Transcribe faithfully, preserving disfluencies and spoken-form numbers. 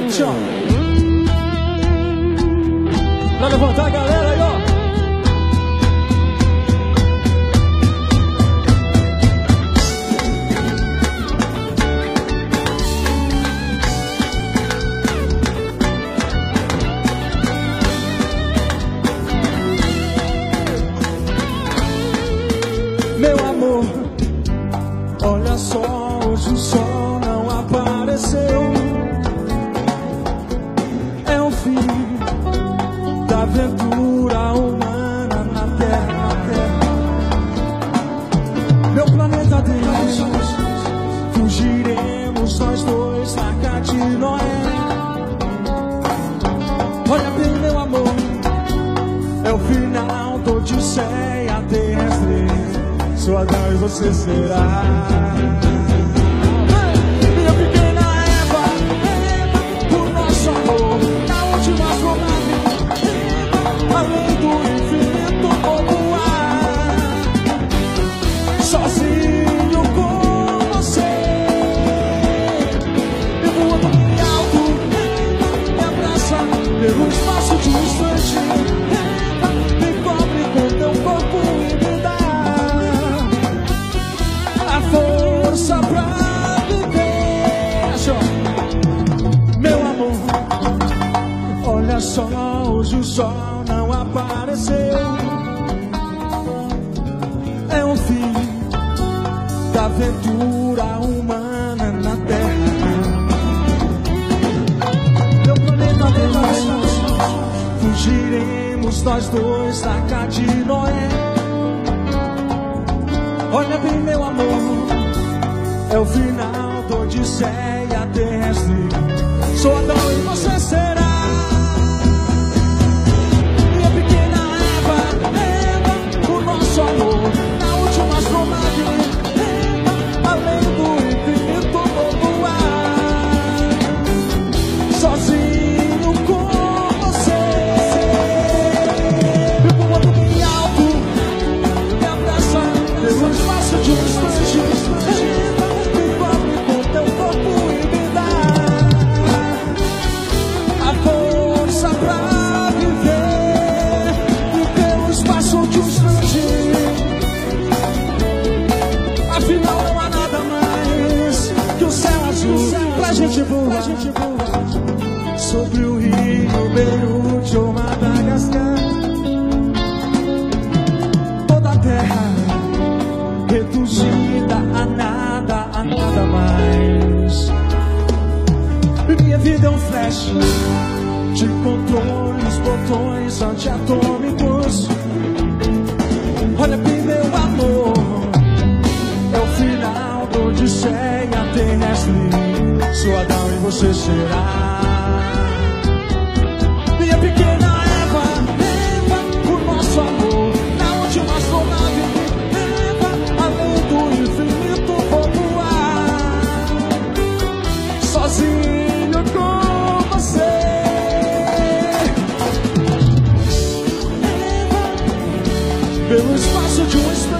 Tchau. Pra levantar a galera aí, ó. Meu amor, olha só, hoje o sol não apareceu. É o fim da aventura humana na terra, na terra. Meu planeta Deus, fugiremos nós dois na Arca de Noé. Olha bem, meu amor, é o final da odisseia terrestre. Sou Adão e você será minha pequena Eva, Eva, o nosso amor na última jornada, além do infinito como ar, sozinho com você, eu vou bem alto, me abraça pelo espaço de um instante, me cobre com teu corpo e me dá força pra viver. Meu amor, olha só, hoje o sol não apareceu. É o fim da aventura humana na terra. Meu planeta Deus, fugiremos nós dois da Arca de Noé. Olha bem, meu amor, é o final da odisseia terrestre. Sou Adão e você será minha pequena Eva, Eva, o nosso amor na última jornada, além do infinito voar, sozinho com você. Eu vou bem alto, me abraça pelo espaço de um instante, me cobre com teu corpo e me dá a força pra viver. E pelo espaço de um instante, afinal não há nada mais que o céu azul pra gente voar sobre o rio Beirute ou Madagascar. Toda a terra reduzida a nada, a nada mais. Minha vida é um flash de controles, botões antiatômicos. Olha bem, meu amor, é o final da odisseia terrestre. Sou Adão e você será minha pequena Eva, Eva, o nosso amor na última jornada, além do infinito vou voar, sozinho com você. Pelo espaço de um instante,